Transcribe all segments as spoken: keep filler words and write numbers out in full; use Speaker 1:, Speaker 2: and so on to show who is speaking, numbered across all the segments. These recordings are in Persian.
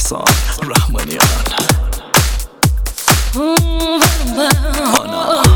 Speaker 1: احسان رحمانیان هانا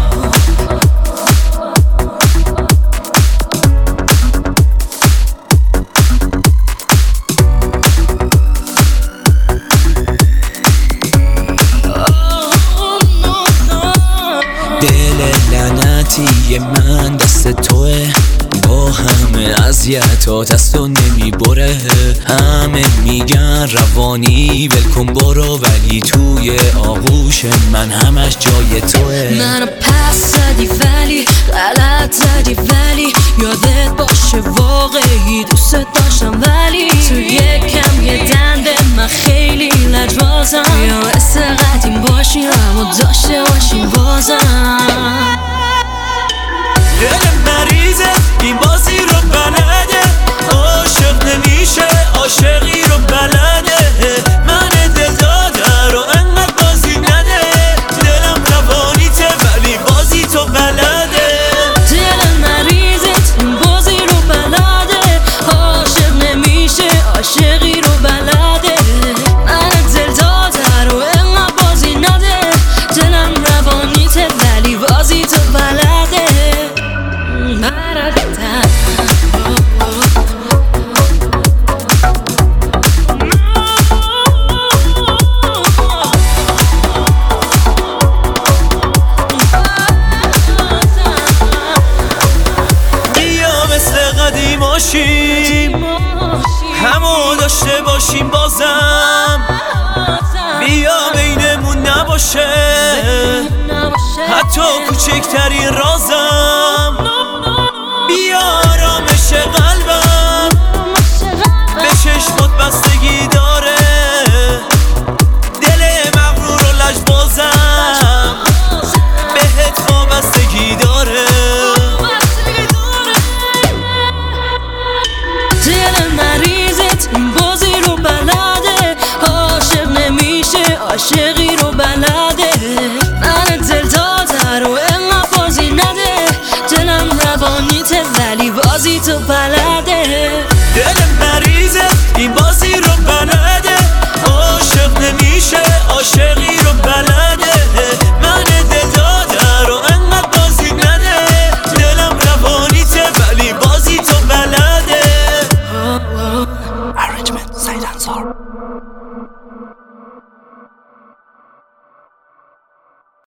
Speaker 2: دل لعنتی من دست توه، با همه اذیتات از تو نمیبره. همه میگن روانی ولکن برو، ولی توی آغوش من همش جای توه.
Speaker 3: منو پس زدی ولی غلط زدی، ولی یادت باشه واقعی دوست داشتم، ولی تو یکم یه دنده من خیلی لجبازم. یا مثل قدیم باشیم اما داشته باشیم بازم.
Speaker 2: دل مریضه این بازی رو بلده، عاشق نمیشه عاشقی رو بلده. من دل داده رو انقدر بازی نده، دلم روانیته ولی بازی تو بلده.
Speaker 3: دل مریضت این بازی رو بلده، عاشق نمیشه عاشقی رو بلده. من دل داده رو انقدر بازی نده، دلم روانیته ولی بازی تو بلده.
Speaker 2: باشیم همو داشته باشیم بازم، بیا بینمون نباشه حتی کوچکترین رازم. بیا آرامش قلبم به چشمات بستگی داره، دل مغرور و لجبازم بهت وابستگی داره.
Speaker 3: عاشقی رو بلده، من دل داده رو انقدر بازی نده، دلم روانیته ولی بازی تو بلده.